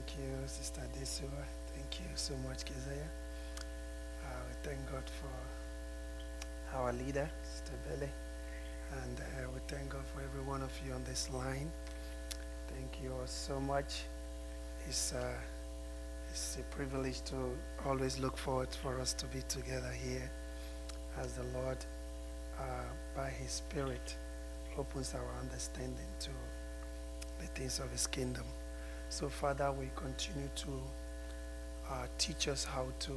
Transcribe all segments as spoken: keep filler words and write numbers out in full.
you, Sister Desua. Thank you so much, Keziah. Uh, we thank God for our leader, Sister Bele. And uh, we thank God for every one of you on this line. Thank you all so much. It's, uh, it's a privilege to always look forward for us to be together here as the Lord, uh, by His Spirit, opens our understanding to the things of His kingdom. So, Father, we continue to uh, teach us how to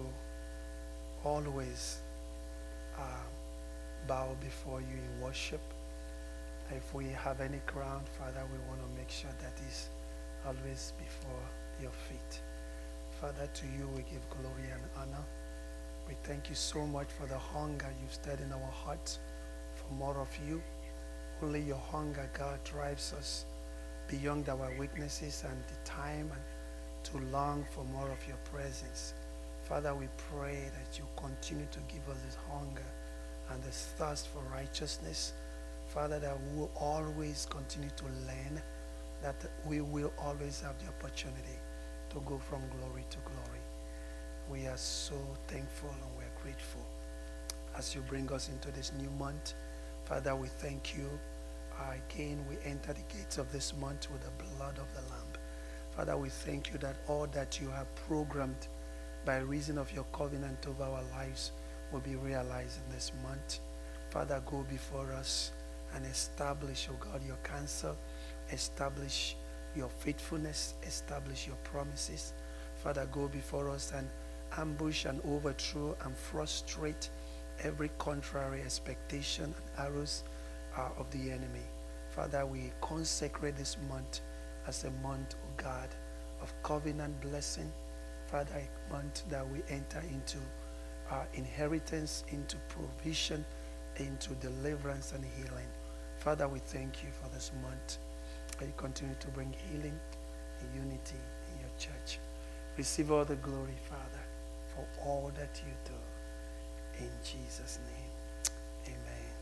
always uh, bow before you in worship. If we have any crown, Father, we want to make sure that is always before your feet. Father, to you we give glory and honor. We thank you so much for the hunger you've stirred in our hearts for more of you. Only your hunger, God, drives us beyond our weaknesses and the time and to long for more of your presence. Father, we pray that you continue to give us this hunger and this thirst for righteousness. Father, that we will always continue to learn, that we will always have the opportunity to go from glory to glory. We are so thankful and we are grateful as you bring us into this new month. Father, we thank you. Uh, again, we enter the gates of this month with the blood of the Lamb. Father, we thank you that all that you have programmed by reason of your covenant over our lives will be realized in this month. Father, go before us and establish, oh God, your counsel, establish your faithfulness, establish your promises. Father, go before us and ambush and overthrow and frustrate every contrary expectation and arrows uh, of the enemy. Father, we consecrate this month as a month, oh God, of covenant blessing. Father, a month that we enter into uh, inheritance, into provision, into deliverance and healing. Father, we thank you for this month. That you continue to bring healing and unity in your church. Receive all the glory, Father, for all that you do. In Jesus' name, amen.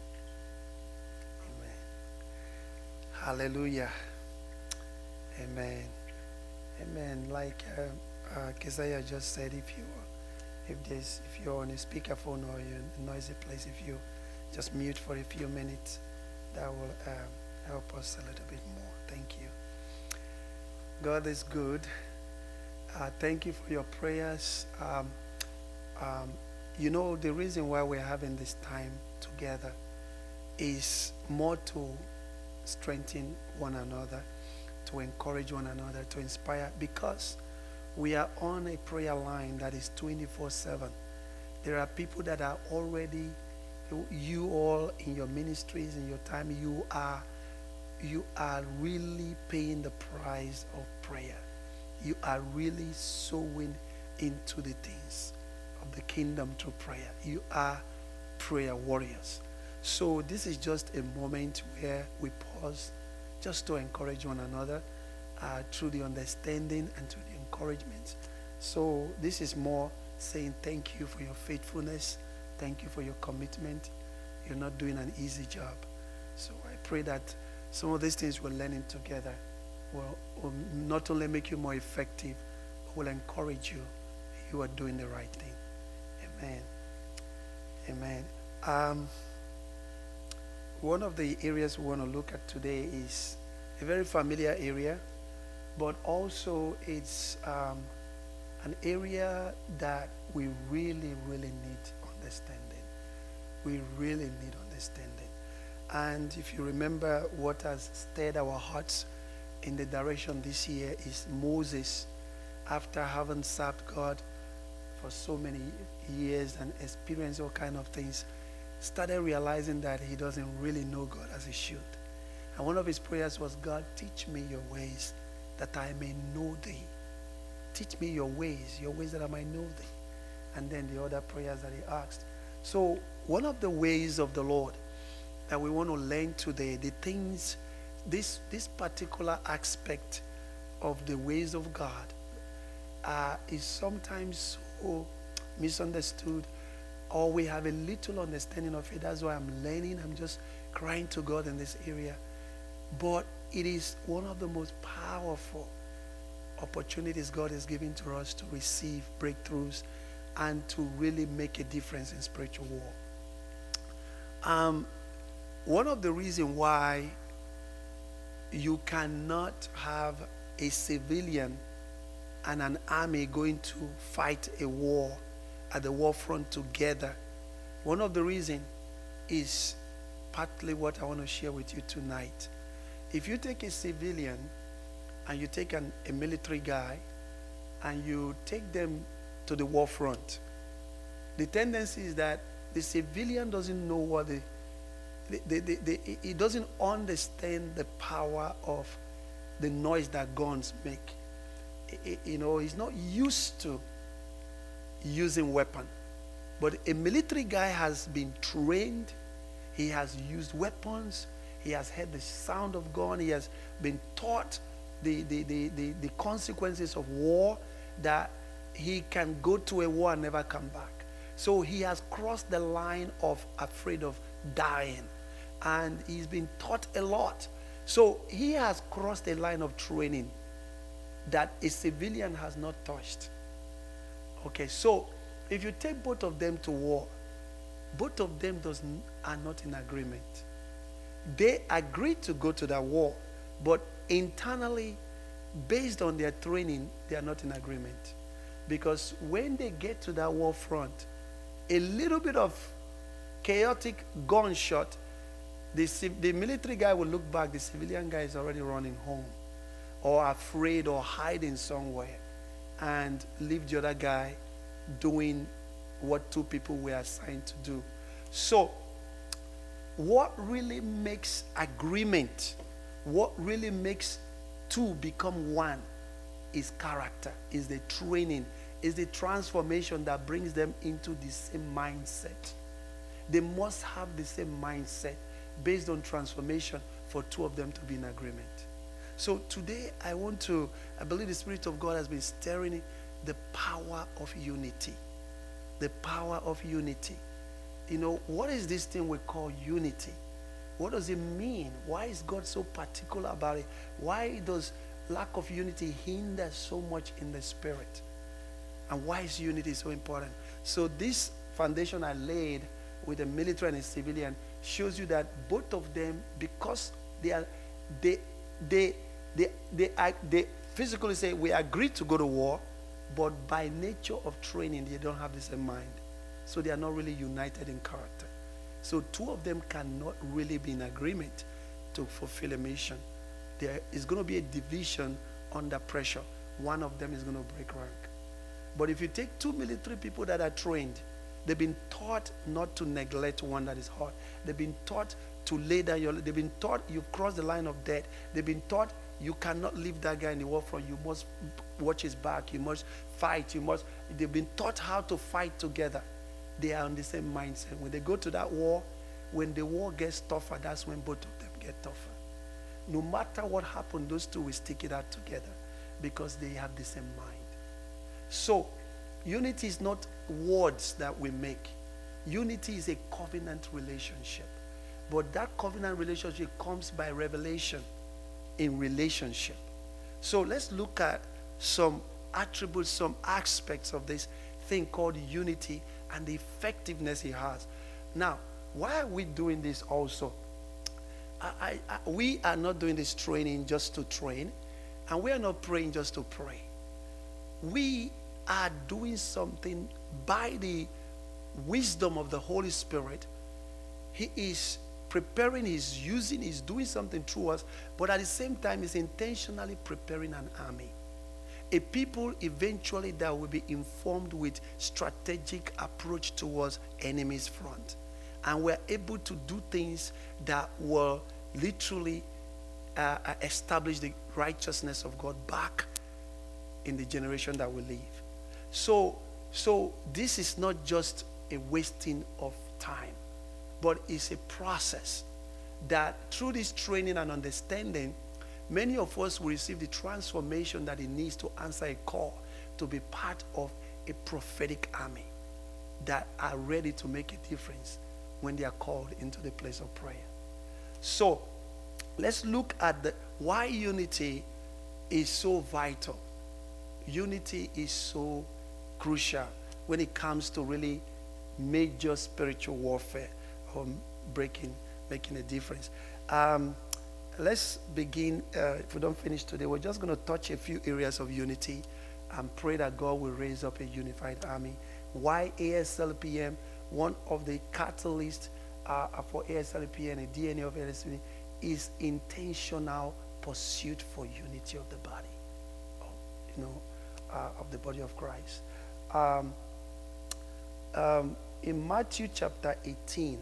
Amen. Hallelujah. Amen. Amen. Like uh, uh, Keziah just said, if you if there's if you're on a speakerphone or you're in a noisy place, if you just mute for a few minutes, that will uh, help us a little bit more. Thank you. God is good. Uh, thank you for your prayers. Um, um, you know, the reason why we're having this time together is more to strengthen one another, to encourage one another, to inspire, because we are on a prayer line that is twenty-four seven. There are people that are already, you all in your ministries, in your time, you are you are really paying the price of prayer. You are really sowing into the things of the kingdom through prayer. You are prayer warriors. So this is just a moment where we pause just to encourage one another uh, through the understanding and through the encouragement. So this is more saying thank you for your faithfulness. Thank you for your commitment. You're not doing an easy job. So I pray that some of these things we're learning together will, will not only make you more effective, but will encourage you. You are doing the right thing. Amen. Amen. Um, one of the areas we want to look at today is a very familiar area, but also it's um, an area that we really, really need understanding. We really need understanding. And if you remember, what has stirred our hearts in the direction this year is Moses, after having served God for so many years and experienced all kind of things, started realizing that he doesn't really know God as he should. And one of his prayers was, God, teach me your ways that I may know thee. Teach me your ways, your ways that I might know thee. And then the other prayers that he asked. So one of the ways of the Lord that we want to learn today, the things, this, this particular aspect of the ways of God uh, is sometimes so misunderstood, or we have a little understanding of it. That's why I'm learning. I'm just crying to God in this area. But it is one of the most powerful opportunities God is giving to us to receive breakthroughs and to really make a difference in spiritual war. Um, one of the reasons why you cannot have a civilian and an army going to fight a war at the war front together, one of the reasons is partly what I want to share with you tonight. If you take a civilian and you take an, a military guy and you take them to the war front, the tendency is that the civilian doesn't know what the, the, the, the, the he doesn't understand the power of the noise that guns make. He, you know, he's not used to using weapon. But a military guy has been trained. He has used weapons. He has heard the sound of gun. He has been taught the, the, the, the, the consequences of war, that he can go to a war and never come back. So he has crossed the line of afraid of dying. And he's been taught a lot. So he has crossed a line of training that a civilian has not touched. Okay, so if you take both of them to war, both of them does, are not in agreement. They agreed to go to that war, but internally, based on their training, they are not in agreement. Because when they get to that war front, a little bit of chaotic gunshot, the, the military guy will look back, the civilian guy is already running home, or afraid, or hiding somewhere, and leave the other guy doing what two people were assigned to do. So, what really makes agreement, what really makes two become one, is character, is the training, is the transformation that brings them into the same mindset. They must have the same mindset based on transformation for two of them to be in agreement. So today I want to, I believe the Spirit of God has been stirring the power of unity. The power of unity. You know, what is this thing we call unity? What does it mean? Why is God so particular about it? Why does lack of unity hinder so much in the spirit? And why is unity so important? So this foundation I laid with a military and a civilian shows you that both of them, because they are, they, they, they, they, they, they physically say we agreed to go to war, but by nature of training, they don't have the same mind. So they are not really united in character. So two of them cannot really be in agreement to fulfill a mission. There is going to be a division under pressure. One of them is going to break rank. But if you take two military people that are trained, they've been taught not to neglect one that is hot. They've been taught to lay down your, they've been taught you've crossed the line of death. They've been taught you cannot leave that guy in the war front. You must watch his back. You must fight. You must, they've been taught how to fight together. They are on the same mindset. When they go to that war, when the war gets tougher, that's when both of them get tougher. No matter what happened, those two will stick it out together because they have the same mind. So, unity is not words that we make. Unity is a covenant relationship. But that covenant relationship comes by revelation in relationship. So let's look at some attributes, some aspects of this thing called unity and the effectiveness it has. Now, why are we doing this also? I, I, I, we are not doing this training just to train, and we are not praying just to pray. We are doing something by the wisdom of the Holy Spirit. He is preparing, he's using, he's doing something through us, but at the same time, he's intentionally preparing an army. A people eventually that will be informed with strategic approach towards enemy's front. And we're able to do things that will literally uh, establish the righteousness of God back in the generation that we live. So, so this is not just a wasting of time, but it's a process that through this training and understanding, many of us will receive the transformation that it needs to answer a call to be part of a prophetic army that are ready to make a difference when they are called into the place of prayer. So let's look at the, why unity is so vital. unity is so crucial when it comes to really major spiritual warfare or breaking, making a difference. Um, let's begin. Uh, if we don't finish today, we're just going to touch a few areas of unity and pray that God will raise up a unified army. Why A S L P M? One of the catalysts uh, for A S L P M and the D N A of A S L P M is intentional pursuit for unity of the body, you know, uh, of the body of Christ. Um, um, in Matthew chapter eighteen,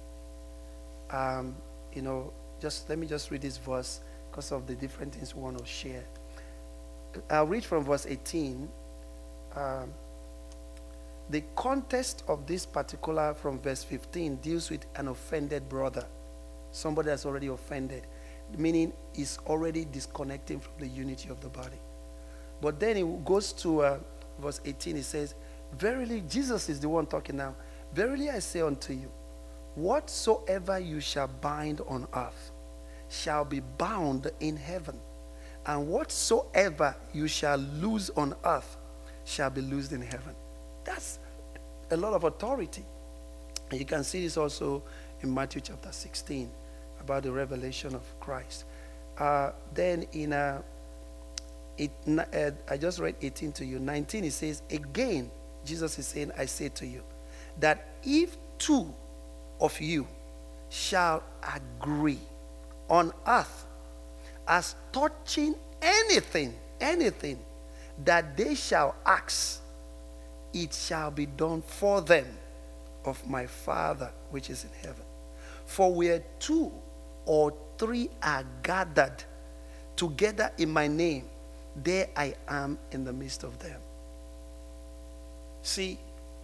um, you know, just let me just read this verse because of the different things we want to share. I'll read from verse eighteen. Um, the context of this particular from verse fifteen deals with an offended brother, somebody that's already offended, meaning is already disconnecting from the unity of the body. But then it goes to uh, verse eighteen. It says, verily, Jesus is the one talking now. Verily I say unto you, whatsoever you shall bind on earth shall be bound in heaven, and whatsoever you shall loose on earth shall be loosed in heaven. That's a lot of authority. And you can see this also in Matthew chapter sixteen about the revelation of Christ. Uh, then in uh, it, uh, I just read eighteen to you. nineteen, it says, again, Jesus is saying, I say to you, that if two of you shall agree on earth as touching anything, anything that they shall ask, it shall be done for them of my Father which is in heaven. For where two or three are gathered together in my name, there I am in the midst of them. See,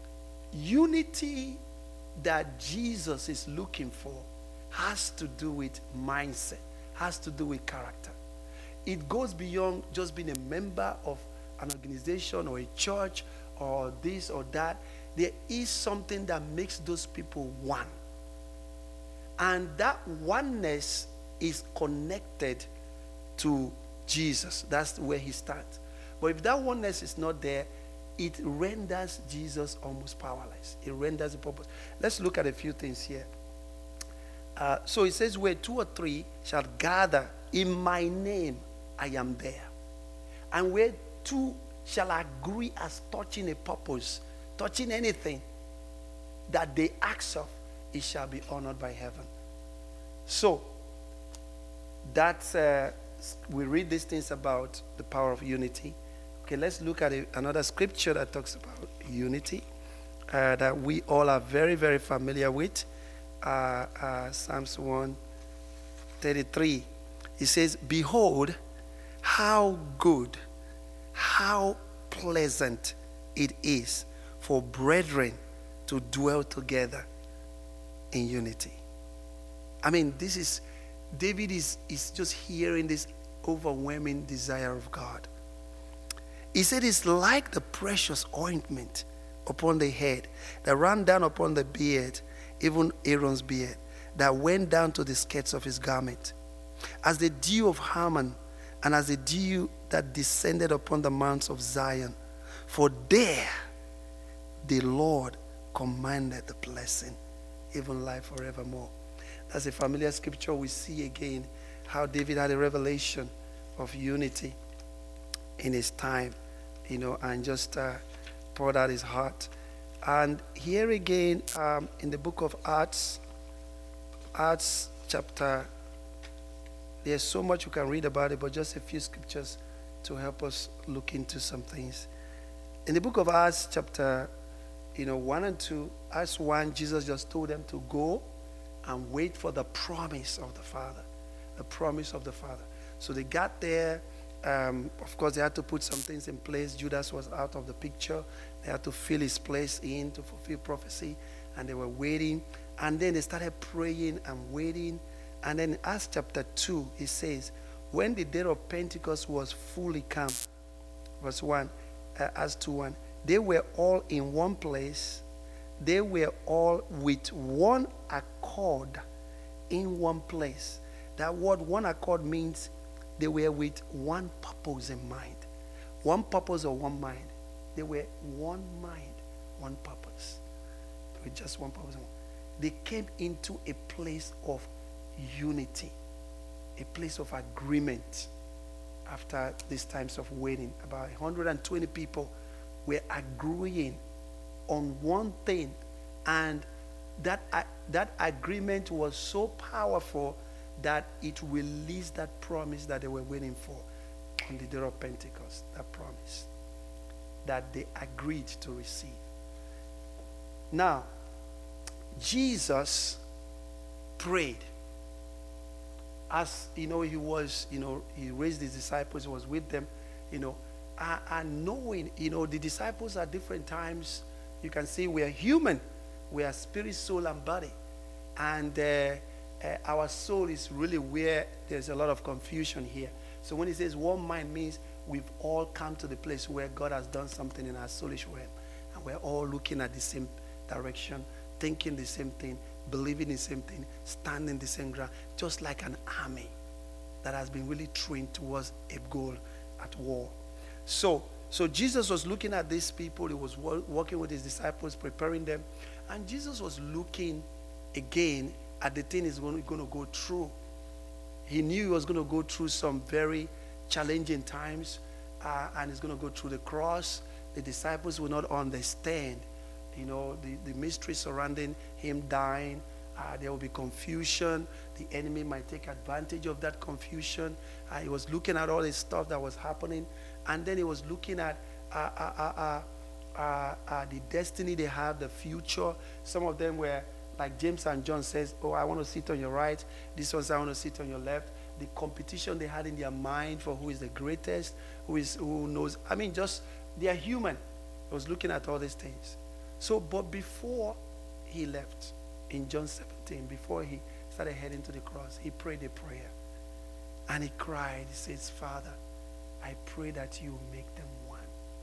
unity that Jesus is looking for has to do with mindset, has to do with character. It goes beyond just being a member of an organization or a church or this or that. There is something that makes those people one. And that oneness is connected to Jesus. That's where he starts. But if that oneness is not there, it renders Jesus almost powerless. It renders the purpose. Let's look at a few things here. Uh, so it says, where two or three shall gather in my name, I am there. And where two shall agree as touching a purpose, touching anything that they ask of, it shall be honored by heaven. So, that's, uh, we read these things about the power of unity. Okay, let's look at a, another scripture that talks about unity uh, that we all are very, very familiar with. Uh, uh, Psalms one thirty-three. It says, behold, how good, how pleasant it is for brethren to dwell together in unity. I mean, this is, David is, is just hearing this overwhelming desire of God. He said it's like the precious ointment upon the head that ran down upon the beard, even Aaron's beard, that went down to the skirts of his garment, as the dew of Hermon, and as the dew that descended upon the mounts of Zion. For there the Lord commanded the blessing, even life forevermore. That's a familiar scripture. We see again how David had a revelation of unity in his time, you know, and just uh, poured out his heart. And here again, um, in the book of Acts, Acts chapter, there's so much we can read about it, but just a few scriptures to help us look into some things. In the book of Acts chapter, you know, one and two, Acts one, Jesus just told them to go and wait for the promise of the Father, the promise of the Father. So they got there. Um, of course, they had to put some things in place. Judas was out of the picture. They had to fill his place in to fulfill prophecy, and they were waiting. And then they started praying and waiting. And then in Acts chapter two, it says, when the day of Pentecost was fully come, verse one, uh, Acts two one, they were all in one place. They were all with one accord in one place. That word one accord means they were with one purpose in mind. One purpose or one mind. They were one mind, one purpose. They were just one purpose. They came into a place of unity, a place of agreement. After these times of waiting, about one hundred twenty people were agreeing on one thing, and that uh, that agreement was so powerful that it released that promise that they were waiting for on the day of Pentecost. That promise that they agreed to receive. Now, Jesus prayed. As you know, he was, you know, he raised his disciples, he was with them, you know, and, and knowing, you know, the disciples at different times, you can see we are human, we are spirit, soul, and body, and uh, uh, our soul is really where there's a lot of confusion here. So when he says one mind, means we've all come to the place where God has done something in our soulish realm, and we're all looking at the same direction, thinking the same thing, believing the same thing, standing the same ground, just like an army that has been really trained towards a goal at war. So, so Jesus was looking at these people. He was working with his disciples, preparing them. And Jesus was looking again at the thing he's going to go through. He knew he was going to go through some very challenging times, uh, and he's going to go through the cross. The disciples will not understand, you know, the, the mystery surrounding him dying. Uh, there will be confusion. The enemy might take advantage of that confusion. Uh, he was looking at all this stuff that was happening. And then he was looking at uh, uh, uh, uh, uh, uh, the destiny they have, the future. Some of them were, like James and John says, oh, I want to sit on your right. This one says, I want to sit on your left. The competition they had in their mind for who is the greatest, who is who knows. I mean, just, they are human. He was looking at all these things. So, but before he left, in John seventeen, before he started heading to the cross, he prayed a prayer. And he cried, he says, Father, I pray that you make them one.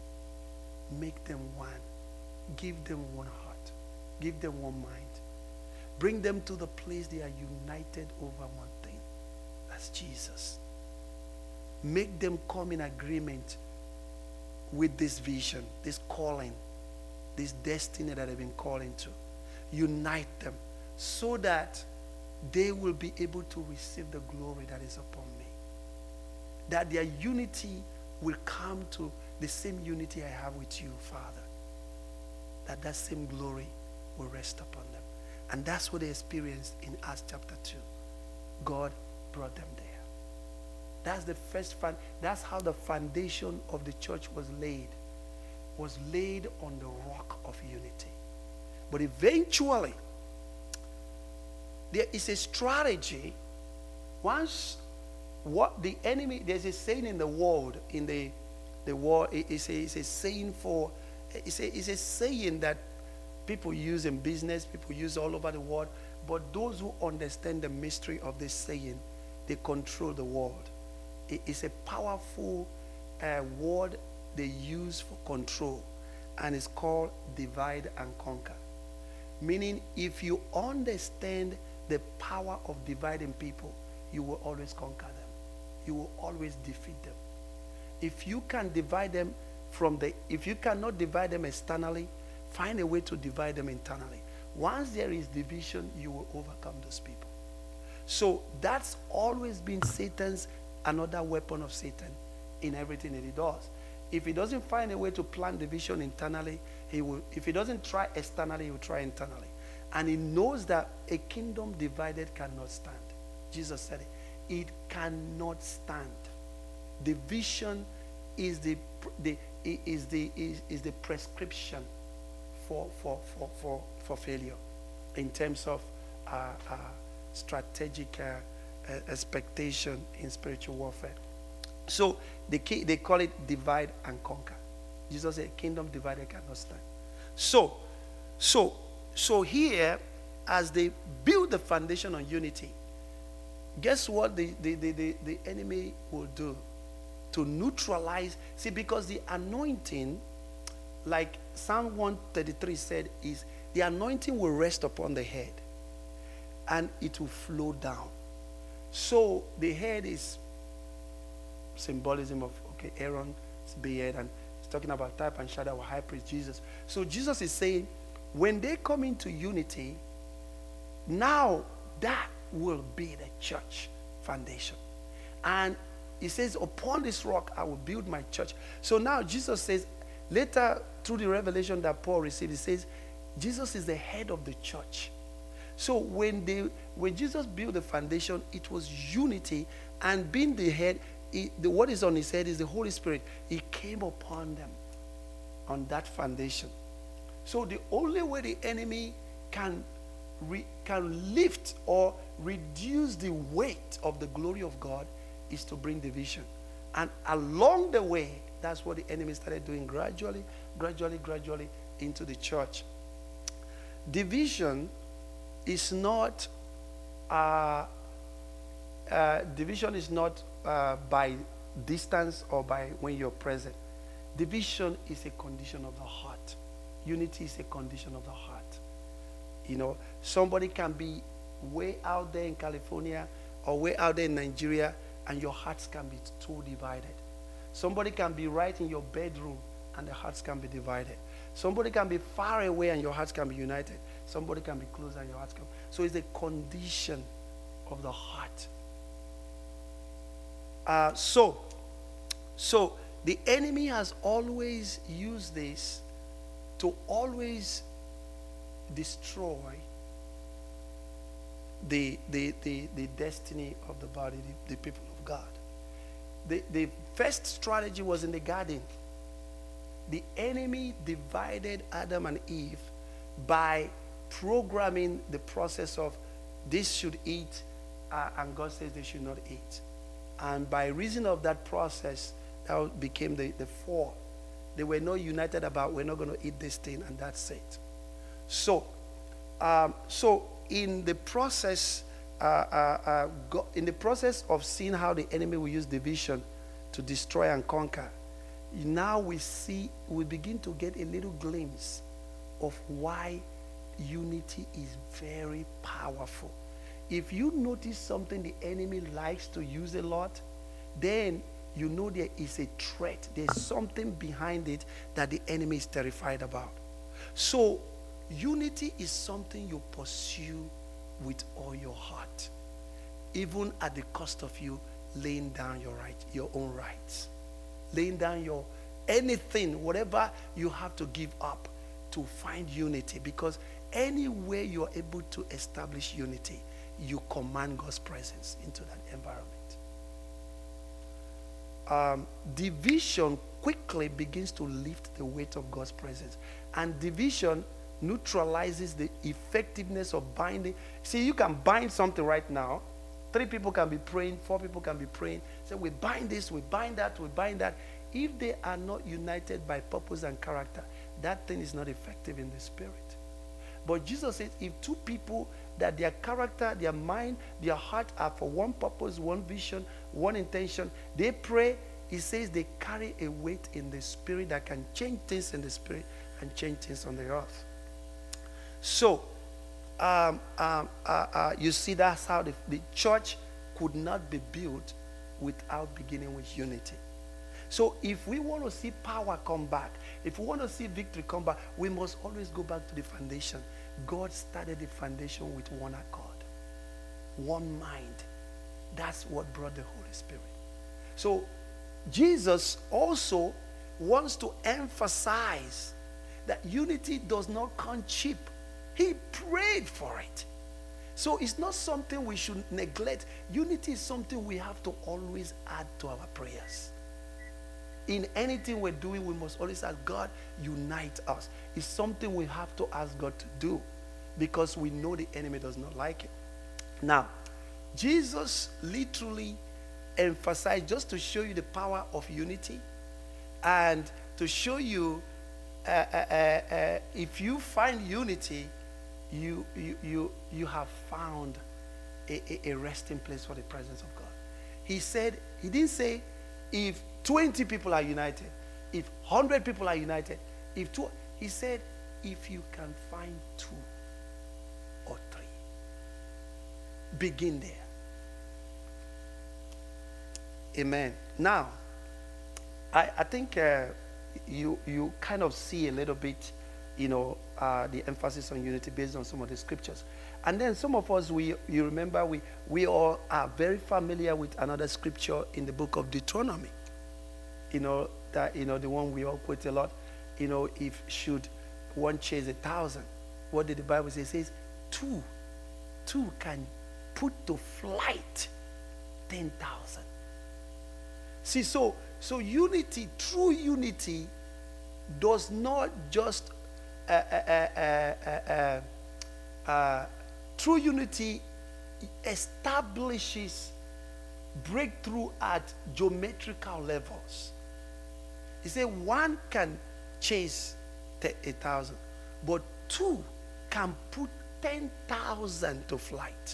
Make them one. Give them one heart. Give them one mind. Bring them to the place they are united over one thing. That's Jesus. Make them come in agreement with this vision, this calling, this destiny that they've been called into. Unite them so that they will be able to receive the glory that is upon me. That their unity will come to the same unity I have with you, Father. That that same glory will rest upon them. And that's what they experienced in Acts chapter two. God brought them there. That's the first fan. That's how the foundation of the church was laid. Was laid on the rock of unity. But eventually, there is a strategy. Once what the enemy, there's a saying in the world, in the the war, it's a, it's a saying for, it's a, it's a saying that people use in business, people use all over the world. But those who understand the mystery of this saying, they control the world. It is a powerful uh, word they use for control, and it's called divide and conquer. Meaning, if you understand the power of dividing people, you will always conquer them. You will always defeat them. If you can divide them from the, if you cannot divide them externally, find a way to divide them internally. Once there is division, you will overcome those people. So that's always been Satan's, another weapon of Satan in everything that he does. If he doesn't find a way to plant division internally, he will, if he doesn't try externally, he will try internally. And he knows that a kingdom divided cannot stand. Jesus said it. It cannot stand. Division is the, the, is the, is, is the prescription for, for, for, for, for failure in terms of uh, uh, strategic uh, uh, expectation in spiritual warfare. So they, they call it divide and conquer. Jesus said, kingdom divided cannot stand. So, so, so here, as they build the foundation on unity, guess what the, the, the, the, the enemy will do? To neutralize. See, because the anointing, like Psalm one thirty-three said, is the anointing will rest upon the head and it will flow down. So the head is symbolism of, okay, Aaron, beard, and he's talking about type and shadow of high priest Jesus. So Jesus is saying, when they come into unity, now that will be the church foundation. And he says, upon this rock I will build my church. So now Jesus says, later through the revelation that Paul received, he says, Jesus is the head of the church. So when they, when Jesus built the foundation, it was unity, and being the head, he, the, what is on his head is the Holy Spirit. He came upon them on that foundation. So the only way the enemy can, re, can lift or reduce the weight of the glory of God is to bring division. And along the way, that's what the enemy started doing gradually, gradually, gradually into the church. Division is not, uh, uh, division is not uh, by distance or by when you're present. Division is a condition of the heart. Unity is a condition of the heart. You know, somebody can be way out there in California or way out there in Nigeria, and your hearts can be too divided. Somebody can be right in your bedroom and the hearts can be divided. Somebody can be far away and your hearts can be united. Somebody can be close and your hearts can. So it's a condition of the heart. Uh, so, so the enemy has always used this to always destroy the, the, the, the destiny of the body, the, the people of God. The, the first strategy was in the garden. The enemy divided Adam and Eve by programming the process of this should eat, uh, and God says they should not eat. And by reason of that process, that became the, the fall. They were not united about, we're not going to eat this thing, and that's it. So, um, so in the process, uh, uh, uh, go, in the process of seeing how the enemy will use division to destroy and conquer, now we see, we begin to get a little glimpse of why unity is very powerful. If you notice something the enemy likes to use a lot, then you know there is a threat. There's something behind it that the enemy is terrified about. So unity is something you pursue with all your heart, even at the cost of you laying down your right, your own rights, laying down your anything, whatever you have to give up to find unity. Because anywhere you are able to establish unity, you command God's presence into that environment. Um, division quickly begins to lift the weight of God's presence, and division neutralizes the effectiveness of binding. See, you can bind something right now. Three people can be praying, four people can be praying. So we bind this, we bind that, we bind that. If they are not united by purpose and character, that thing is not effective in the spirit. But Jesus says, if two people that their character, their mind, their heart are for one purpose, one vision, one intention, they pray, he says they carry a weight in the spirit that can change things in the spirit and change things on the earth. So, um, um, uh, uh, you see that's how the, the church could not be built without beginning with unity. So if we want to see power come back, if we want to see victory come back, we must always go back to the foundation. God started the foundation with one accord, one mind. That's what brought the Holy Spirit. So Jesus also wants to emphasize that unity does not come cheap. He prayed for it. So it's not something we should neglect. Unity is something we have to always add to our prayers. In anything we're doing, we must always ask God, unite us. It's something we have to ask God to do because we know the enemy does not like it. Now, Jesus literally emphasized, just to show you the power of unity and to show you uh, uh, uh, uh, if you find unity, you, you, you, you have found a, a, a resting place for the presence of God. He said, he didn't say if twenty people are united, if one hundred people are united, if two, he said, if you can find two or three, begin there. Amen. Now, I, I think uh, you you kind of see a little bit, you know, uh, the emphasis on unity based on some of the scriptures. And then some of us, we you remember, we, we all are very familiar with another scripture in the book of Deuteronomy. You know, that, you know, the one we all quote a lot. You know, if should one chase a thousand, what did the Bible say? It says two, two can put to flight ten thousand. See, so so unity, true unity, does not just uh, uh, uh, uh, uh, uh, true unity establishes breakthrough at geometrical levels. He said one can chase a thousand, but two can put ten thousand to flight.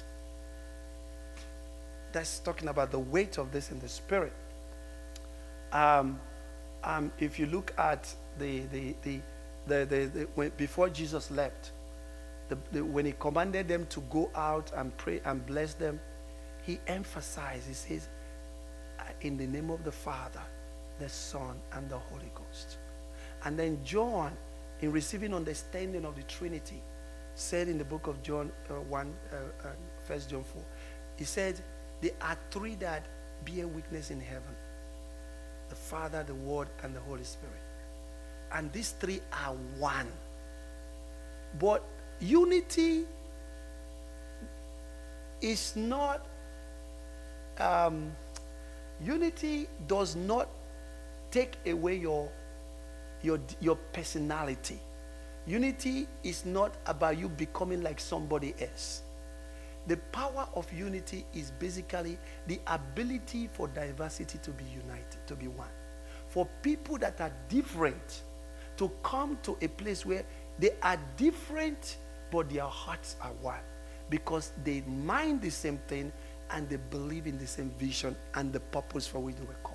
That's talking about the weight of this in the spirit. Um, um, if you look at the the the the, the, the when, before Jesus left, the, the, when he commanded them to go out and pray and bless them, he emphasized. He says, "In the name of the Father, the Son, and the Holy Ghost." And then John, in receiving understanding of the Trinity, said in the book of John uh, one, uh, uh, First John four, he said, "There are three that bear witness in heaven: the Father, the Word, and the Holy Spirit. And these three are one." But unity is not, um, unity does not take away your, your, your personality. Unity is not about you becoming like somebody else. The power of unity is basically the ability for diversity to be united, to be one. For people that are different to come to a place where they are different, but their hearts are one, because they mind the same thing and they believe in the same vision and the purpose for which they were called.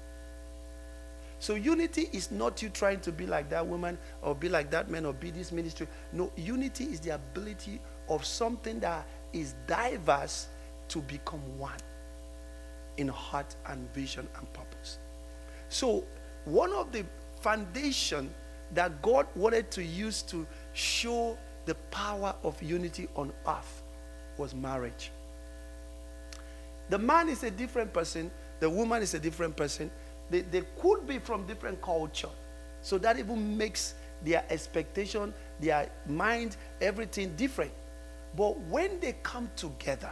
So unity is not you trying to be like that woman or be like that man or be this ministry. No, unity is the ability of something that is diverse to become one in heart and vision and purpose. So one of the foundation that God wanted to use to show the power of unity on earth was marriage. The man is a different person, the woman is a different person. They, they could be from different culture. So that even makes their expectation, their mind, everything different. But when they come together,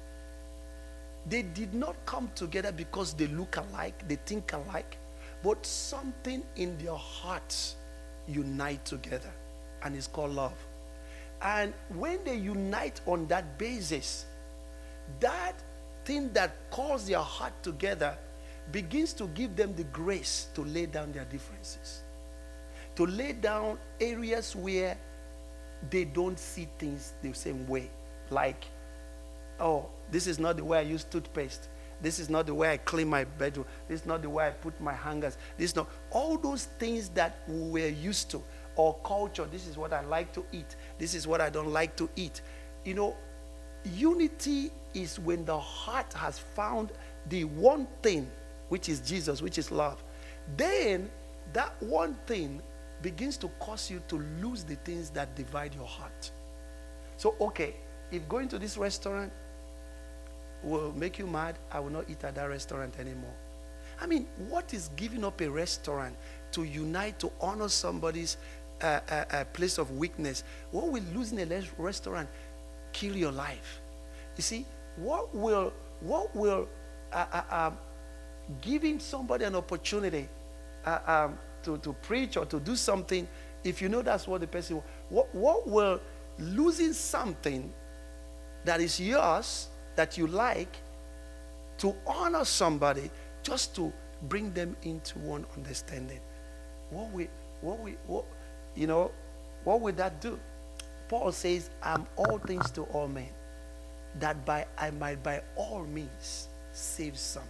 they did not come together because they look alike, they think alike, but something in their hearts unite together, and it's called love. And when they unite on that basis, that thing that calls their heart together begins to give them the grace to lay down their differences, to lay down areas where they don't see things the same way. Like, oh, this is not the way I use toothpaste. This is not the way I clean my bedroom. This is not the way I put my hangers. This is not. All those things that we were used to, or culture, this is what I like to eat. This is what I don't like to eat. You know, unity is when the heart has found the one thing, which is Jesus, which is love. Then that one thing begins to cause you to lose the things that divide your heart. So, okay, if going to this restaurant will make you mad, I will not eat at that restaurant anymore. I mean, what is giving up a restaurant to unite, to honor somebody's uh, uh, uh, place of weakness? What will losing a restaurant kill your life? You see, what will, what will uh, uh, uh, giving somebody an opportunity uh, um, to, to preach or to do something, if you know that's what the person wants, what, what will losing something that is yours, that you like, to honor somebody just to bring them into one understanding? What we, what we, what, you know, what would that do? Paul says, "I'm all things to all men, that by I might by all means save some."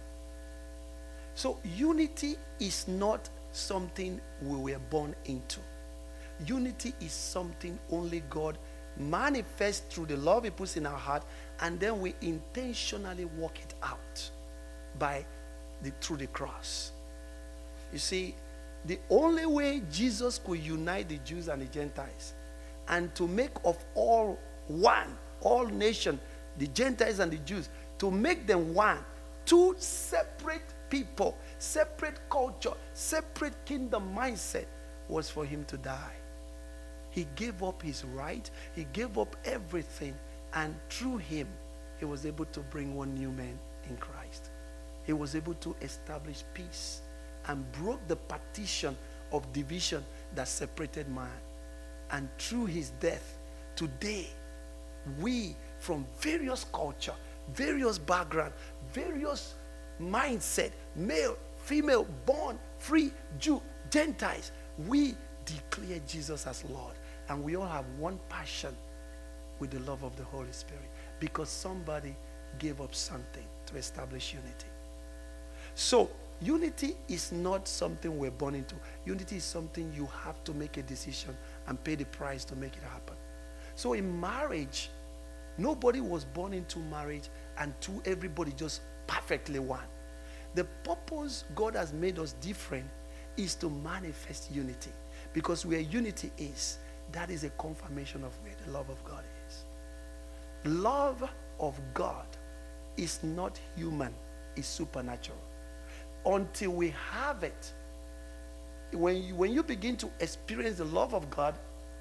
So unity is not something we were born into. Unity is something only God manifests through the love He puts in our heart, and then we intentionally work it out by the, through the cross. You see, the only way Jesus could unite the Jews and the Gentiles and to make of all one, all nation, the Gentiles and the Jews, to make them one, two separate people, separate culture, separate kingdom mindset, was for him to die. He gave up his right, he gave up everything, and through him, he was able to bring one new man in Christ. He was able to establish peace and broke the partition of division that separated man. And through his death, today, we from various culture, various background, various mindset, male, female, born, free, Jew, Gentiles, we declare Jesus as Lord. And we all have one passion with the love of the Holy Spirit, because somebody gave up something to establish unity. So, unity is not something we're born into. Unity is something you have to make a decision and pay the price to make it happen. So in marriage, nobody was born into marriage and to everybody just perfectly one. The purpose God has made us different is to manifest unity. Because where unity is, that is a confirmation of where the love of God is. Love of God is not human, it's supernatural. Until we have it, when you, when you begin to experience the love of God,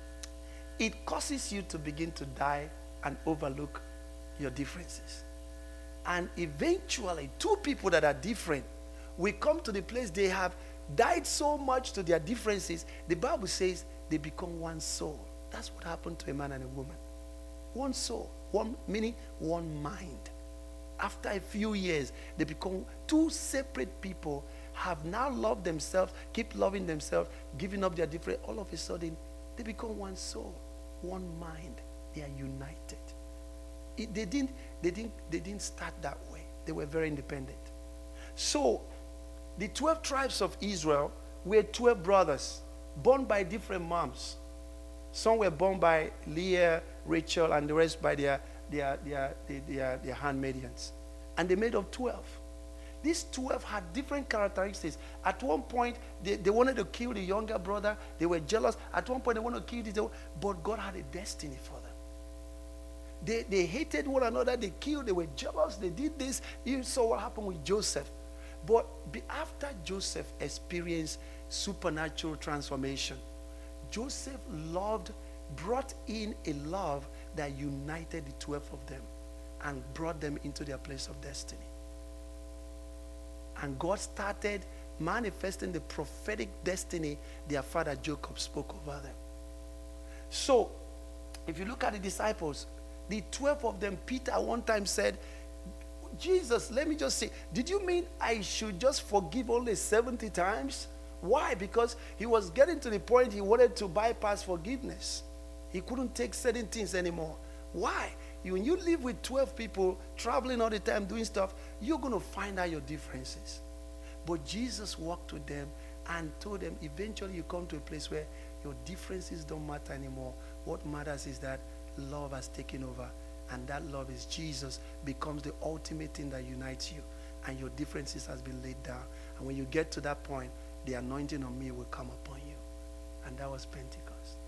it causes you to begin to die and overlook your differences. And eventually, two people that are different will come to the place they have died so much to their differences. The Bible says they become one soul. That's what happened to a man and a woman. One soul, one meaning one mind. After a few years, they become two separate people, have now loved themselves, keep loving themselves, giving up their different. All of a sudden, they become one soul, one mind. They are united. It, they didn't, they didn't, they didn't start that way. They were very independent. So, the twelve tribes of Israel were twelve brothers, born by different moms. Some were born by Leah, Rachel, and the rest by their Their, their, their, their, their handmaidens. And they made up twelve. These twelve had different characteristics. At one point, they, they wanted to kill the younger brother. They were jealous. At one point, they wanted to kill this. But God had a destiny for them. They, they hated one another. They killed. They were jealous. They did this. You saw what happened with Joseph. But after Joseph experienced supernatural transformation, Joseph loved, brought in a love that united the twelve of them and brought them into their place of destiny. And God started manifesting the prophetic destiny their father Jacob spoke over them. So, if you look at the disciples, the twelve of them, Peter one time said, Jesus, let me just say, did you mean I should just forgive only seventy times? Why? Because he was getting to the point he wanted to bypass forgiveness. He couldn't take certain things anymore. Why? When you live with twelve people, traveling all the time, doing stuff, you're going to find out your differences. But Jesus walked with them and told them, eventually you come to a place where your differences don't matter anymore. What matters is that love has taken over. And that love is Jesus, becomes the ultimate thing that unites you. And your differences has been laid down. And when you get to that point, the anointing on me will come upon you. And that was Pentecost.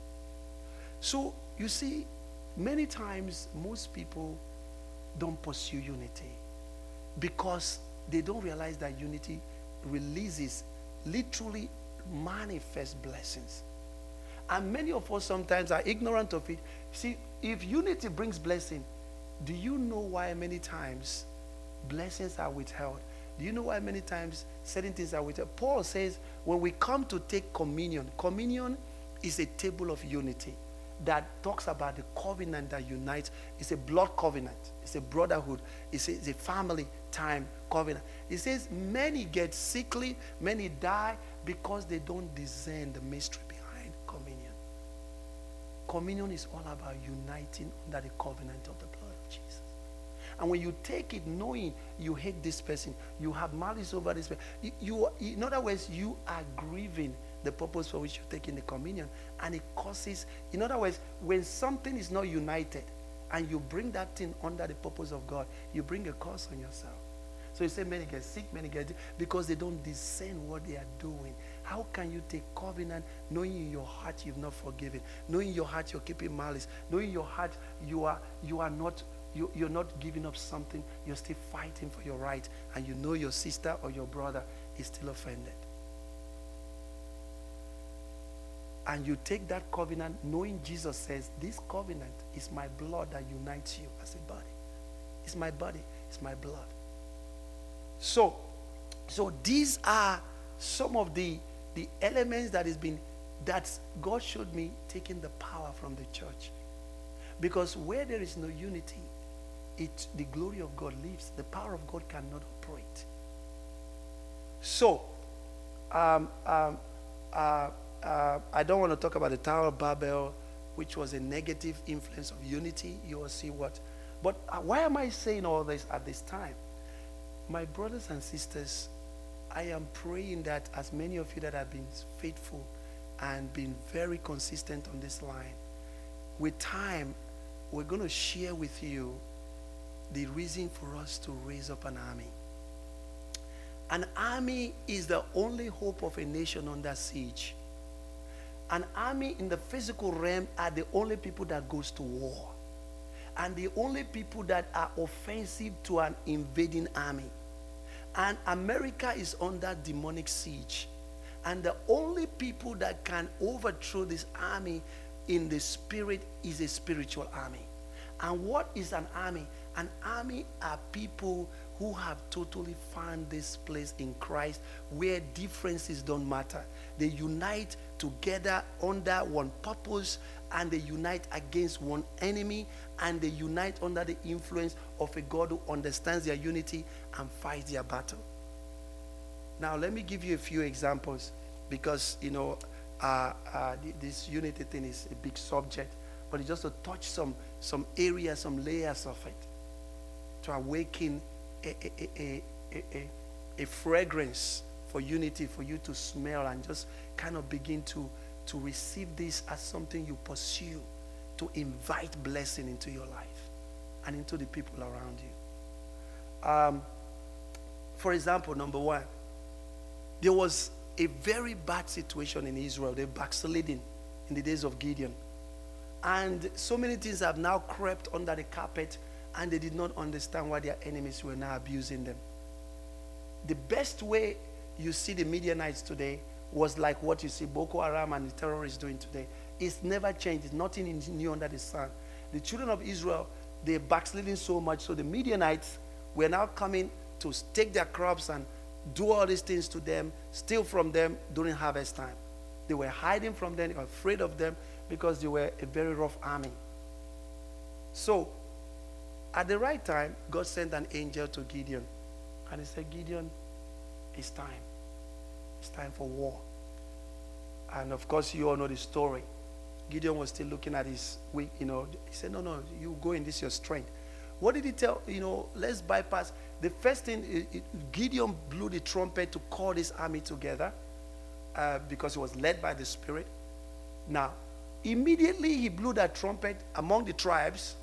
So, you see, many times, most people don't pursue unity because they don't realize that unity releases, literally manifests blessings. And many of us sometimes are ignorant of it. See, if unity brings blessing, do you know why many times blessings are withheld? Do you know why many times certain things are withheld? Paul says, when we come to take communion, communion is a table of unity that talks about the covenant that unites. It's a blood covenant. It's a brotherhood. It's a, it's a family time covenant. It says many get sickly, many die because they don't discern the mystery behind communion. Communion is all about uniting under the covenant of the blood of Jesus. And when you take it knowing you hate this person, you have malice over this person, you, you, in other words, you are grieving the purpose for which you're taking the communion. And it causes, in other words, when something is not united and you bring that thing under the purpose of God, you bring a curse on yourself. So you say many get sick, many get, because they don't discern what they are doing. How can you take covenant knowing in your heart you've not forgiven, knowing in your heart you're keeping malice, knowing in your heart you are you are not you, you're not giving up something, you're still fighting for your right, and you know your sister or your brother is still offended. And you take that covenant knowing Jesus says, this covenant is my blood that unites you as a body. It's my body, it's my blood. So, so these are some of the, the elements that has been, that God showed me taking the power from the church. Because where there is no unity, it, the glory of God lives. The power of God cannot operate. So, um, um, uh, uh, I don't want to talk about the Tower of Babel, which was a negative influence of unity. You will see what. But uh, why am I saying all this at this time? My brothers and sisters, I am praying that as many of you that have been faithful and been very consistent on this line, with time, we're going to share with you the reason for us to raise up an army. An army is the only hope of a nation under siege. An army in the physical realm are the only people that goes to war, and the only people that are offensive to an invading army. And America is under demonic siege, and the only people that can overthrow this army in the spirit is a spiritual army. And what is an army? An army are people who have totally found this place in Christ where differences don't matter. They unite together under one purpose, and they unite against one enemy, and they unite under the influence of a God who understands their unity and fights their battle. Now let me give you a few examples, because you know uh, uh, this unity thing is a big subject, but it's just to touch some some areas, some layers of it, to awaken a, a, a, a, a, a fragrance for unity, for you to smell and just kind of begin to, to receive this as something you pursue, to invite blessing into your life and into the people around you. Um, for example, number one, there was a very bad situation in Israel. They backsliding in the days of Gideon. And so many things have now crept under the carpet, and they did not understand why their enemies were now abusing them. The best way you see the Midianites today was like what you see Boko Haram and the terrorists doing today. It's never changed. It's nothing new under the sun. The children of Israel, they're backsliding so much, so the Midianites were now coming to take their crops and do all these things to them, steal from them during harvest time. They were hiding from them, they were afraid of them, because they were a very rough army. So, at the right time, God sent an angel to Gideon. And he said, Gideon, it's time. It's time for war. And of course, you all know the story. Gideon was still looking at his weak, you know. He said, no, no, you go in, this is your strength. What did he tell? You know, let's bypass. The first thing, it, it, Gideon blew the trumpet to call this army together uh, because it was led by the Spirit. Now, immediately he blew that trumpet among the tribes.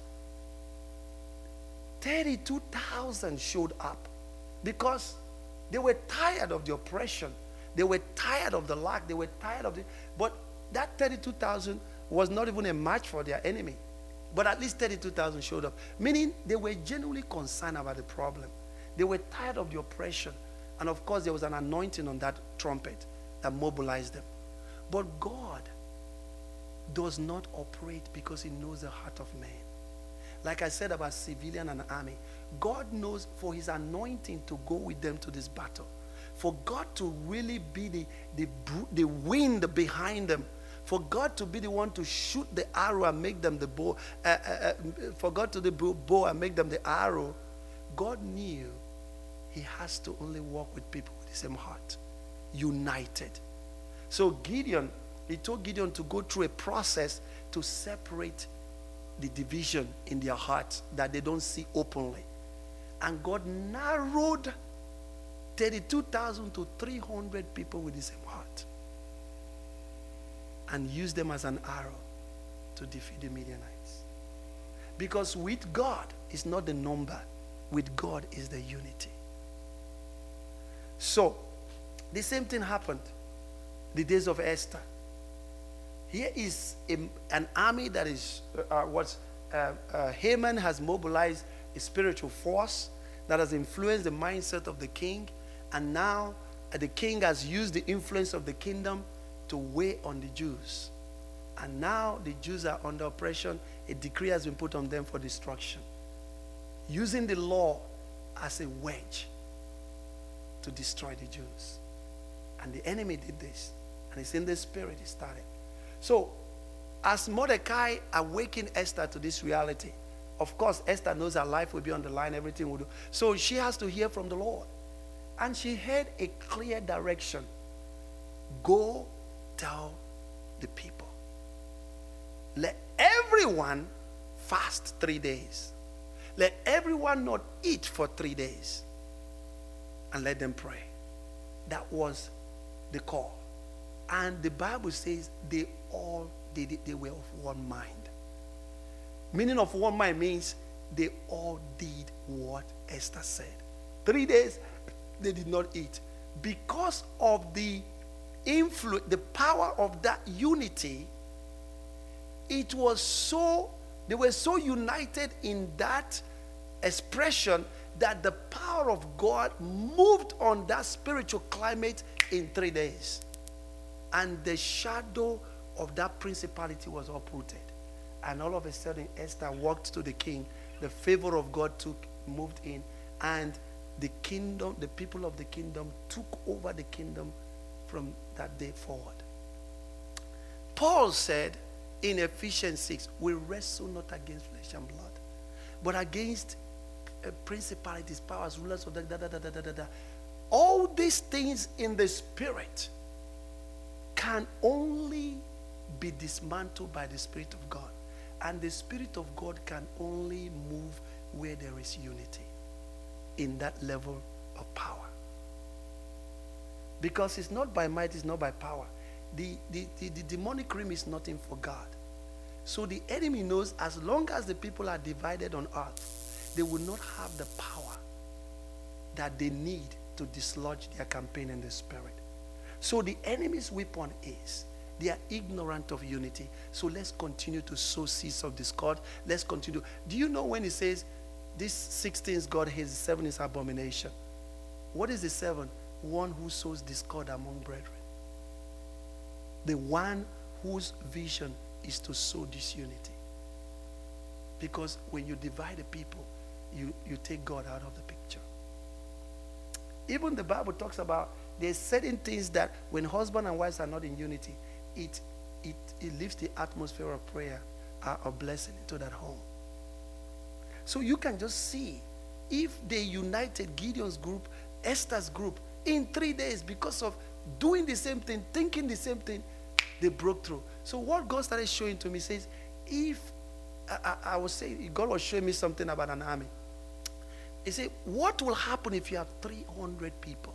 thirty-two thousand showed up because they were tired of the oppression. They were tired of the lack. They were tired of the... But that thirty-two thousand was not even a match for their enemy. But at least thirty-two thousand showed up. Meaning they were genuinely concerned about the problem. They were tired of the oppression. And of course, there was an anointing on that trumpet that mobilized them. But God does not operate because he knows the heart of man. Like I said about civilian and army, God knows for his anointing to go with them to this battle. For God to really be the, the, the wind behind them. For God to be the one to shoot the arrow and make them the bow. Uh, uh, uh, for God to the bow and make them the arrow. God knew he has to only walk with people with the same heart. United. So Gideon, he told Gideon to go through a process to separate the division in their hearts that they don't see openly. And God narrowed thirty-two thousand to three hundred people with the same heart and used them as an arrow to defeat the Midianites. Because with God is not the number, with God is the unity. So, the same thing happened the days of Esther. Here is a, an army that is, uh, what uh, uh, Haman has mobilized a spiritual force that has influenced the mindset of the king. And now uh, the king has used the influence of the kingdom to weigh on the Jews. And now the Jews are under oppression. A decree has been put on them for destruction. Using the law as a wedge to destroy the Jews. And the enemy did this. And it's in the spirit he started. So, as Mordecai awakened Esther to this reality, of course, Esther knows her life will be on the line, everything will do. So she has to hear from the Lord. And she had a clear direction. Go tell the people. Let everyone fast three days. Let everyone not eat for three days. And let them pray. That was the call. And the Bible says they all did it. They were of one mind. Meaning of one mind means they all did what Esther said. Three days they did not eat. Because of the influence, the power of that unity, it was so, they were so united in that expression that the power of God moved on that spiritual climate in three days. And the shadow of that principality was uprooted. And all of a sudden, Esther walked to the king. The favor of God took, moved in. And the kingdom, the people of the kingdom took over the kingdom from that day forward. Paul said in Ephesians six, we wrestle not against flesh and blood, but against uh, principalities, powers, rulers of the da da da da da da da. All these things in the spirit can only be dismantled by the Spirit of God. And the Spirit of God can only move where there is unity in that level of power. Because it's not by might, it's not by power. The, the, the, the demonic realm is nothing for God. So the enemy knows as long as the people are divided on earth, they will not have the power that they need to dislodge their campaign in the spirit. So the enemy's weapon is, they are ignorant of unity. So let's continue to sow seeds of discord. Let's continue. Do you know when he says, this sixteen is God hates, the seven is abomination? What is the seven? One who sows discord among brethren. The one whose vision is to sow disunity. Because when you divide the people, you, you take God out of the picture. Even the Bible talks about there's certain things that when husband and wives are not in unity, it, it, it lifts the atmosphere of prayer, uh, of blessing into that home. So you can just see, if they united Gideon's group, Esther's group, in three days because of doing the same thing, thinking the same thing, they broke through. So what God started showing to me says, if, I, I, I was saying, God was showing me something about an army. He said, what will happen if you have three hundred people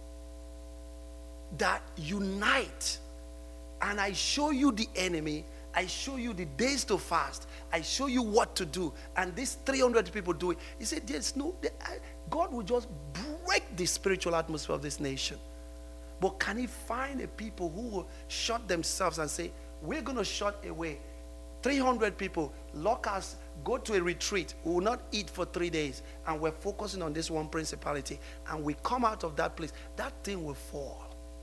that unite, and I show you the enemy, I show you the days to fast, I show you what to do, and these three hundred people do it. He said, there's no, God will just break the spiritual atmosphere of this nation. But can he find a people who will shut themselves and say, we're going to shut away three hundred people, lock us, go to a retreat, we will not eat for three days, and we're focusing on this one principality, and we come out of that place, that thing will fall.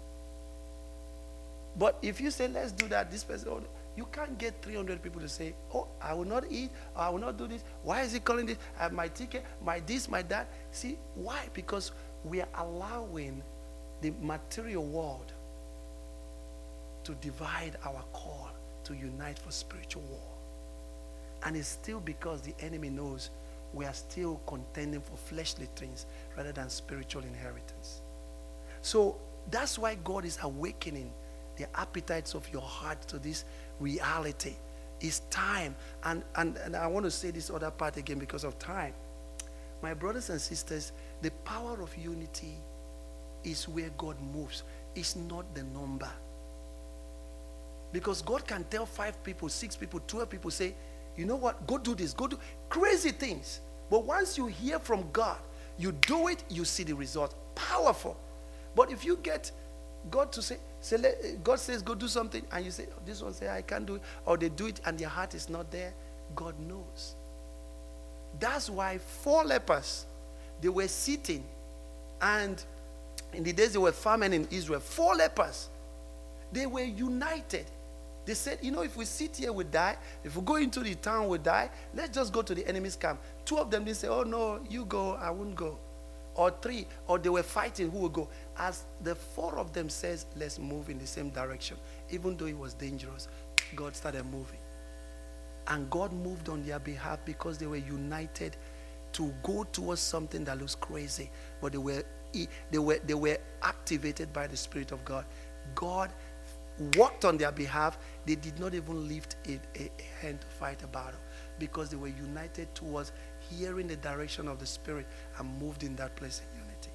But if you say, let's do that, this person, oh, you can't get three hundred people to say, oh, I will not eat, or I will not do this. Why is he calling this? I have my ticket, my this, my that. See, why? Because we are allowing the material world to divide our call to unite for spiritual war. And it's still because the enemy knows we are still contending for fleshly things rather than spiritual inheritance. So that's why God is awakening the appetites of your heart to this reality. It's time. And, and, and I want to say this other part again because of time. My brothers and sisters, the power of unity is where God moves. It's not the number. Because God can tell five people, six people, twelve people, say, you know what, go do this, go do crazy things. But once you hear from God, you do it, you see the result. Powerful. But if you get God to say, say let, God says go do something, and you say, oh, this one say I can't do it, or they do it and their heart is not there, God knows. That's why four lepers, they were sitting, and in the days they were famine in Israel, four lepers, they were united. They said, you know, if we sit here, we die. If we go into the town, we die. Let's just go to the enemy's camp. Two of them didn't say, oh, no, you go, I won't go. Or three, or they were fighting who would go. As the four of them says, let's move in the same direction. Even though it was dangerous, God started moving. And God moved on their behalf because they were united to go towards something that looks crazy. But they were, they were, they were activated by the Spirit of God. God worked on their behalf. They did not even lift a, a, a hand to fight a battle because they were united towards hearing the direction of the Spirit and moved in that place in unity.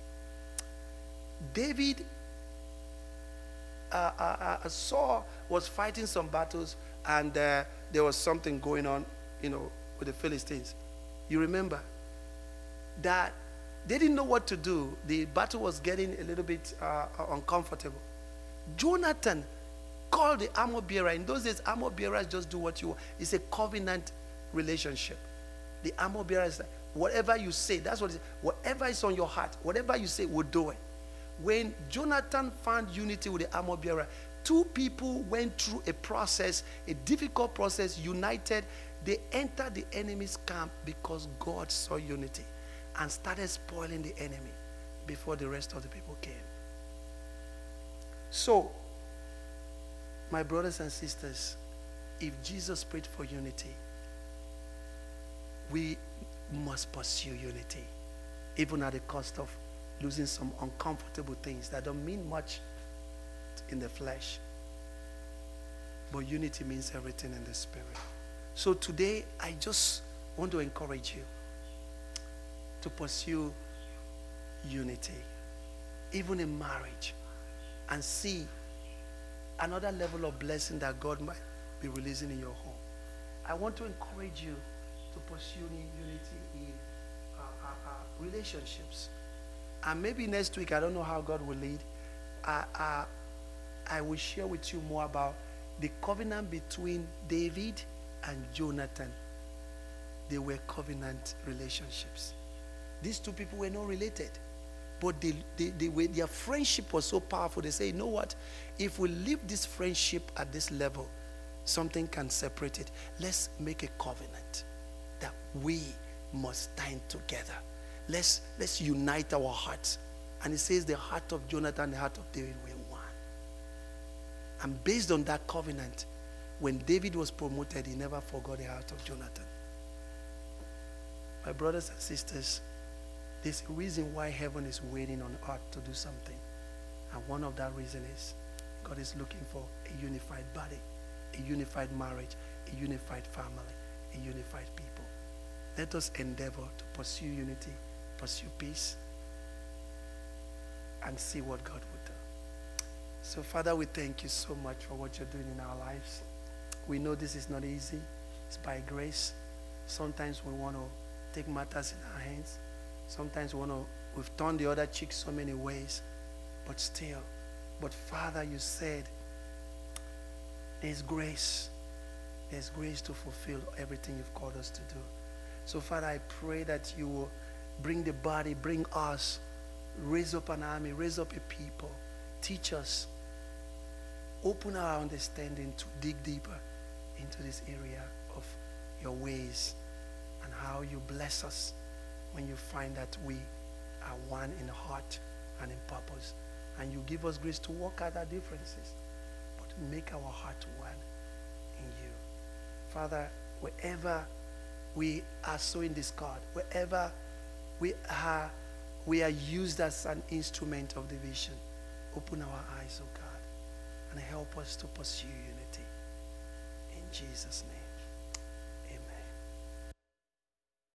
David uh, uh, uh, Saul was fighting some battles, and uh, there was something going on, you know, with the Philistines. You remember that they didn't know what to do. The battle was getting a little bit uh, uncomfortable. Jonathan called the armor bearer. In those days, armor bearers just do what you want. It's a covenant relationship. The armor bearer is like, whatever you say, that's what it is. Whatever is on your heart, whatever you say, we'll do it. When Jonathan found unity with the armor bearer, two people went through a process, a difficult process, united. They entered the enemy's camp because God saw unity and started spoiling the enemy before the rest of the people came. So, my brothers and sisters, if Jesus prayed for unity, we must pursue unity, even at the cost of losing some uncomfortable things that don't mean much in the flesh. But unity means everything in the spirit. So today, I just want to encourage you to pursue unity, even in marriage, and see another level of blessing that God might be releasing in your home. I want to encourage you to pursue unity in uh, uh, uh, relationships. And maybe next week, I don't know how God will lead, uh, uh, I will share with you more about the covenant between David and Jonathan. They were covenant relationships. These two people were not related, but they, they, they were, their friendship was so powerful. They say, you know what? If we leave this friendship at this level, something can separate it. Let's make a covenant that we must stand together. Let's, let's unite our hearts. And it says the heart of Jonathan and the heart of David were one. And based on that covenant, when David was promoted, he never forgot the heart of Jonathan. My brothers and sisters, there's a reason why heaven is waiting on earth to do something. And one of that reason is God is looking for a unified body, a unified marriage, a unified family, a unified people. Let us endeavor to pursue unity, pursue peace, and see what God will do. So, Father, we thank you so much for what you're doing in our lives. We know this is not easy. It's by grace. Sometimes we want to take matters in our hands. Sometimes we want to, we've turned the other cheek so many ways, but still. But Father, you said there's grace. There's grace to fulfill everything you've called us to do. So Father, I pray that you will bring the body, bring us, raise up an army, raise up a people, teach us, open our understanding to dig deeper into this area of your ways and how you bless us when you find that we are one in heart and in purpose. And you give us grace to work out our differences, but make our heart one in you. Father, wherever we are sowing discord, wherever we are, we are used as an instrument of division, open our eyes, oh God, and help us to pursue unity. In Jesus' name.